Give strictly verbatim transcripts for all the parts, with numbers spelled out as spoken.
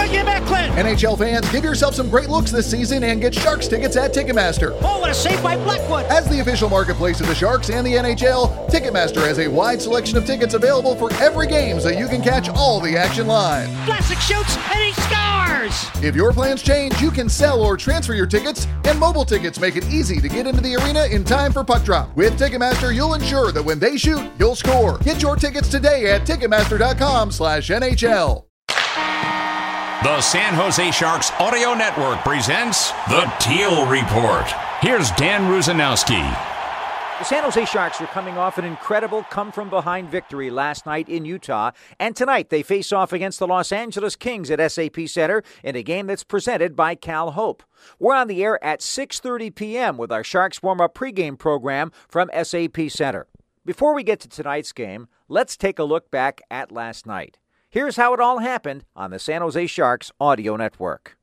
Dougie Mecklin. N H L fans, give yourself some great looks this season and get Sharks tickets at Ticketmaster. Oh, what a save by Blackwood. As the official marketplace of the Sharks and the N H L, Ticketmaster has a wide selection of tickets available for every game so you can catch all the action live. Vlasic shoots and he scores. If your plans change, you can sell or transfer your tickets, and mobile tickets make it easy to get into the arena in time for puck drop. With Ticketmaster, you'll ensure that when they shoot, you'll score. Get your tickets today at Ticketmaster.com slash NHL. The San Jose Sharks Audio Network presents the Teal Report. Here's Dan Rusanowski. The San Jose Sharks are coming off an incredible come-from-behind victory last night in Utah, and tonight they face off against the Los Angeles Kings at S A P Center in a game that's presented by Cal Hope. We're on the air at six thirty p.m. with our Sharks warm-up pregame program from S A P Center. Before we get to tonight's game, let's take a look back at last night. Here's how it all happened on the San Jose Sharks Audio Network.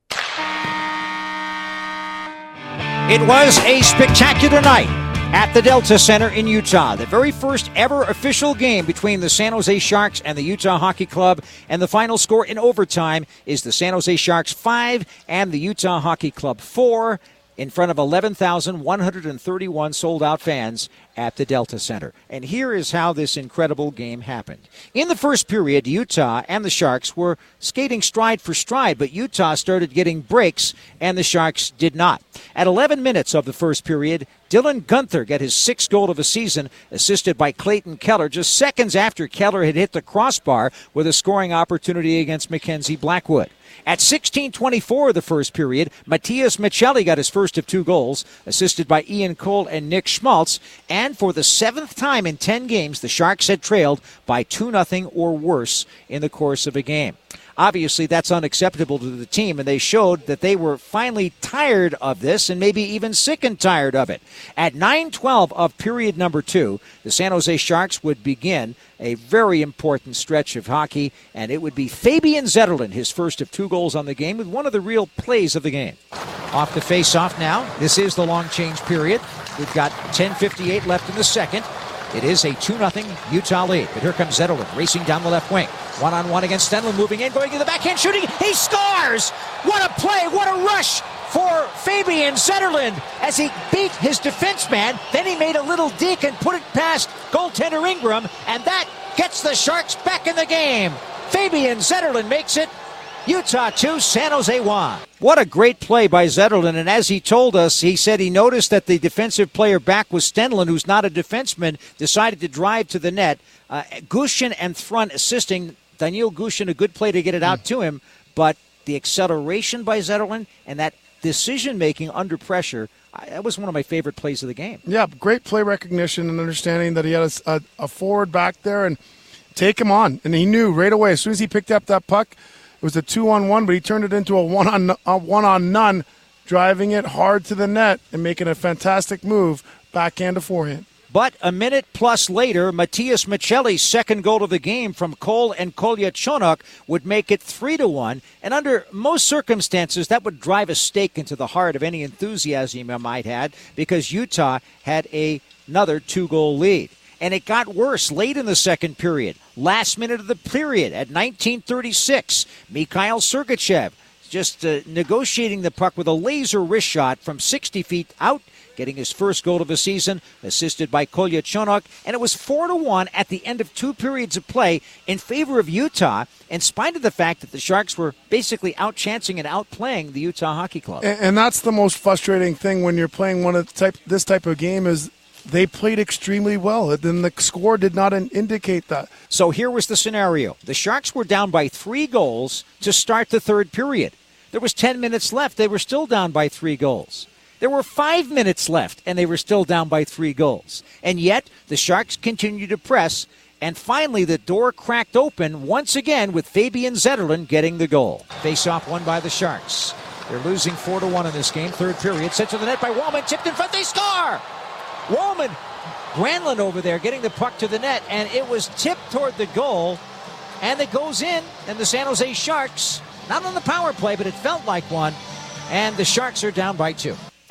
It was a spectacular night at the Delta Center in Utah. The very first ever official game between the San Jose Sharks and the Utah Hockey Club. And the final score in overtime is the San Jose Sharks five and the Utah Hockey Club four. In front of eleven thousand one hundred thirty-one sold-out fans at the Delta Center. And here is how this incredible game happened. In the first period, Utah and the Sharks were skating stride for stride, but Utah started getting breaks, and the Sharks did not. At eleven minutes of the first period, Dylan Guenther got his sixth goal of the season, assisted by Clayton Keller, just seconds after Keller had hit the crossbar with a scoring opportunity against Mackenzie Blackwood. At sixteen twenty-four of the first period, Matias Michelli got his first of two goals, assisted by Ian Cole and Nick Schmaltz. And for the seventh time in ten games, the Sharks had trailed by two nothing or worse in the course of a game. Obviously, that's unacceptable to the team, and they showed that they were finally tired of this and maybe even sick and tired of it. At nine twelve of period number two, the San Jose Sharks would begin a very important stretch of hockey, and it would be Fabian Zetterlund, his first of two goals on the game, with one of the real plays of the game. Off the face-off now. This is the long change period. We've got ten fifty-eight left in the second. It is a two nothing Utah lead. But here comes Zetterlund racing down the left wing. One-on-one against Stenlund, moving in, going to the backhand, shooting. He scores! What a play, what a rush for Fabian Zetterlund as he beat his defenseman. Then he made a little deke and put it past goaltender Ingram, and that gets the Sharks back in the game. Fabian Zetterlund makes it Utah two, San Jose one. What a great play by Zetterlund, and as he told us, he said he noticed that the defensive player back was Stenlund, who's not a defenseman, decided to drive to the net. Uh, Gushin and Thrun assisting. Daniil Gushin, a good play to get it out mm. to him, but the acceleration by Zetterlund and that decision-making under pressure, I, that was one of my favorite plays of the game. Yeah, great play recognition and understanding that he had a, a, a forward back there and take him on. And he knew right away, as soon as he picked up that puck, it was a two-on-one, but he turned it into a one-on a one-on-none, driving it hard to the net and making a fantastic move, backhand to forehand. But a minute plus later, Matias Michelli's second goal of the game from Cole and Kolyachonok would make it three to one. And under most circumstances, that would drive a stake into the heart of any enthusiasm I might have, because Utah had a, another two-goal lead. And it got worse late in the second period. Last minute of the period at nineteen thirty-six, Mikhail Sergachev just uh, negotiating the puck with a laser wrist shot from sixty feet out, getting his first goal of the season, assisted by Kolyachonok. And it was four to one at the end of two periods of play in favor of Utah, in spite of the fact that the Sharks were basically outchancing and outplaying the Utah Hockey Club. And, and that's the most frustrating thing when you're playing one of the type this type of game is they played extremely well, and the score did not indicate that. So here was the scenario. The Sharks were down by three goals to start the third period. There was ten minutes left. They were still down by three goals. There were five minutes left, and they were still down by three goals. And yet, the Sharks continued to press, and finally the door cracked open once again with Fabian Zetterlund getting the goal. Face-off won by the Sharks. They're losing four to one in this game. Third period, sent to the net by Wallman, tipped in front, they score! Wallman, Granlund over there getting the puck to the net, and it was tipped toward the goal, and it goes in, and the San Jose Sharks, not on the power play, but it felt like one, and the Sharks are down by two.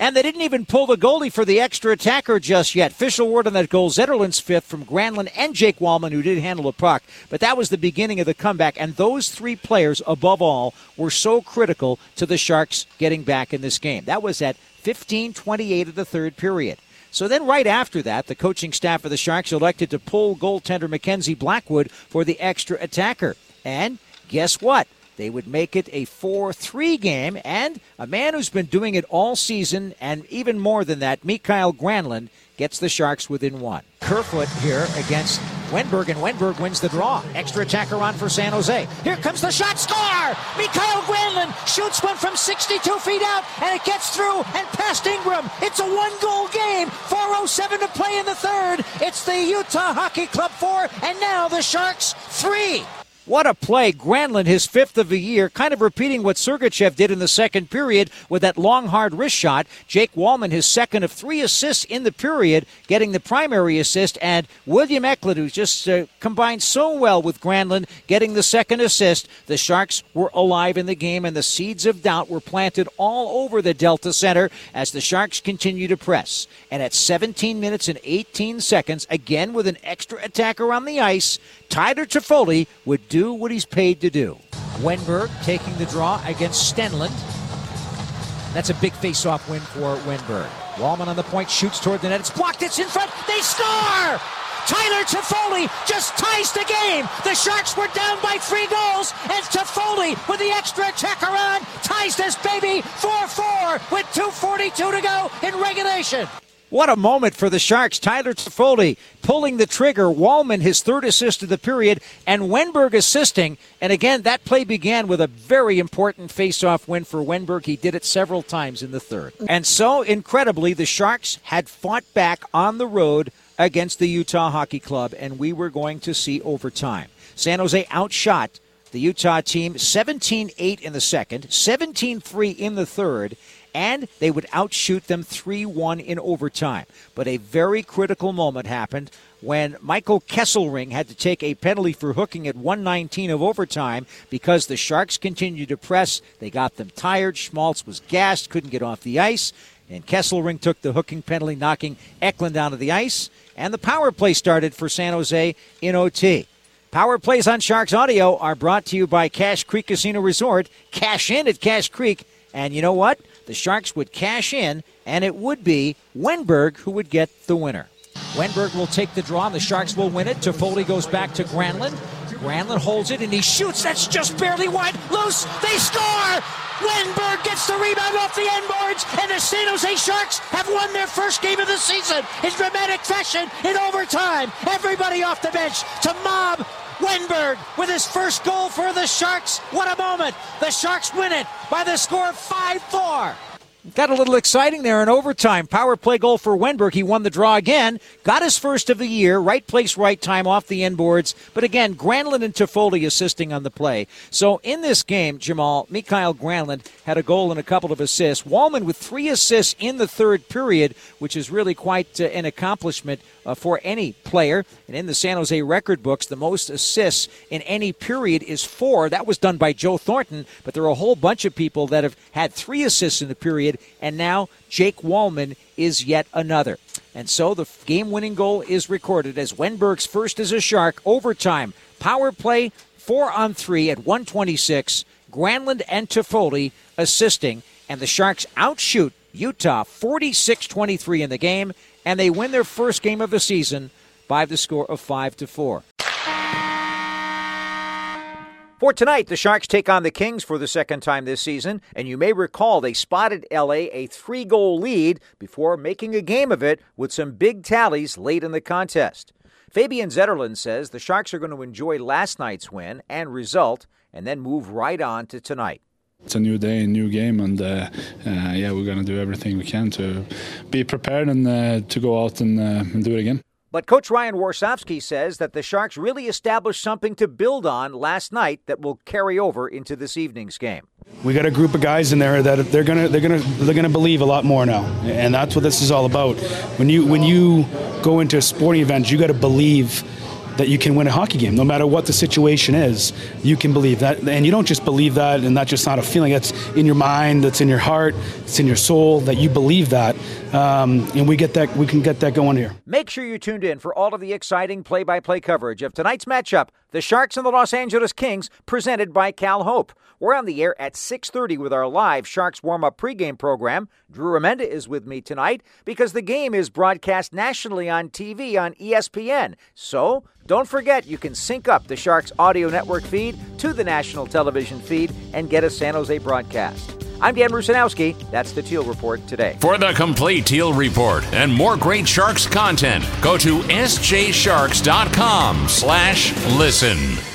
And they didn't even pull the goalie for the extra attacker just yet. Official word on that goal, Zetterlund's fifth from Granlund and Jake Wallman, who did handle the puck. But that was the beginning of the comeback, and those three players, above all, were so critical to the Sharks getting back in this game. That was at fifteen twenty-eight of the third period. So then right after that, the coaching staff of the Sharks elected to pull goaltender Mackenzie Blackwood for the extra attacker. And guess what? They would make it a four three game, and a man who's been doing it all season, and even more than that, Mikael Granlund, gets the Sharks within one. Kerfoot here against Wenberg, and Wenberg wins the draw. Extra attacker on for San Jose. Here comes the shot, score! Mikael Granlund shoots one from sixty-two feet out, and it gets through and past Ingram. It's a one-goal game. four oh seven to play in the third. It's the Utah Hockey Club four, and now the Sharks three. What a play. Granlund, his fifth of the year, kind of repeating what Sergachev did in the second period with that long, hard wrist shot. Jake Wallman, his second of three assists in the period, getting the primary assist. And William Eklund, who just uh, combined so well with Granlund, getting the second assist. The Sharks were alive in the game, and the seeds of doubt were planted all over the Delta Center as the Sharks continue to press. And at seventeen minutes and eighteen seconds, again with an extra attacker on the ice, Tyler Toffoli would do what he's paid to do. Wenberg taking the draw against Stenlund. That's a big face-off win for Wenberg. Wallman on the point, shoots toward the net. It's blocked, it's in front, they score! Tyler Toffoli just ties the game. The Sharks were down by three goals, and Toffoli, with the extra attacker on, ties this baby four four with two forty-two to go in regulation. What a moment for the Sharks. Tyler Toffoli pulling the trigger. Wallman, his third assist of the period, and Wenberg assisting. And again, that play began with a very important face-off win for Wenberg. He did it several times in the third. And so, incredibly, the Sharks had fought back on the road against the Utah Hockey Club, and we were going to see overtime. San Jose outshot the Utah team seventeen eight in the second, seventeen three in the third, and they would outshoot them three one in overtime. But a very critical moment happened when Michael Kesselring had to take a penalty for hooking at one nineteen of overtime because the Sharks continued to press. They got them tired. Schmaltz was gassed, couldn't get off the ice, and Kesselring took the hooking penalty, knocking Eklund down to the ice, and the power play started for San Jose in O T. Power plays on Sharks Audio are brought to you by Cache Creek Casino Resort. Cash in at Cache Creek, and you know what? The Sharks would cash in, and it would be Wenberg who would get the winner. Wenberg will take the draw, and the Sharks will win it. Toffoli goes back to Granlund. Granlund holds it, and he shoots. That's just barely wide. Loose. They score! Wenberg gets the rebound off the end boards, and the San Jose Sharks have won their first game of the season in dramatic fashion in overtime. Everybody off the bench to mob Wenberg with his first goal for the Sharks. What a moment. The Sharks win it by the score of five four. Got a little exciting there in overtime. Power play goal for Wenberg. He won the draw again. Got his first of the year. Right place, right time off the end boards. But again, Granlund and Toffoli assisting on the play. So in this game, Jamal, Mikael Granlund had a goal and a couple of assists. Wallman with three assists in the third period, which is really quite uh, an accomplishment uh, for any player. And in the San Jose record books, the most assists in any period is four. That was done by Joe Thornton. But there are a whole bunch of people that have had three assists in the period. And now Jake Wallman is yet another. And so the game-winning goal is recorded as Wenberg's first as a Shark. Overtime, power play, four on three at one twenty-six. Granlund and Toffoli assisting. And the Sharks outshoot Utah forty-six twenty-three in the game. And they win their first game of the season by the score of five to four. For tonight, the Sharks take on the Kings for the second time this season, and you may recall they spotted L A a three-goal lead before making a game of it with some big tallies late in the contest. Fabian Zetterlund says the Sharks are going to enjoy last night's win and result and then move right on to tonight. It's a new day, a new game, and uh, uh, yeah, we're going to do everything we can to be prepared and uh, to go out and, uh, and do it again. But Coach Ryan Warsofsky says that the Sharks really established something to build on last night that will carry over into this evening's game. We got a group of guys in there that they're gonna they're gonna they're gonna believe a lot more now, and that's what this is all about. When you when you go into a sporting event, you got to believe that you can win a hockey game. No matter what the situation is, you can believe that. And you don't just believe that, and that's just not a feeling. That's in your mind, that's in your heart, it's in your soul, that you believe that. Um, and we get that. We can get that going here. Make sure you tuned in for all of the exciting play-by-play coverage of tonight's matchup, the Sharks and the Los Angeles Kings, presented by Cal Hope. We're on the air at six thirty with our live Sharks warm-up pregame program. Drew Remenda is with me tonight because the game is broadcast nationally on T V on E S P N. So don't forget, you can sync up the Sharks audio network feed to the national television feed and get a San Jose broadcast. I'm Dan Rusanowski. That's the Teal Report today. For the complete Teal Report and more great Sharks content, go to s j sharks dot com slash listen.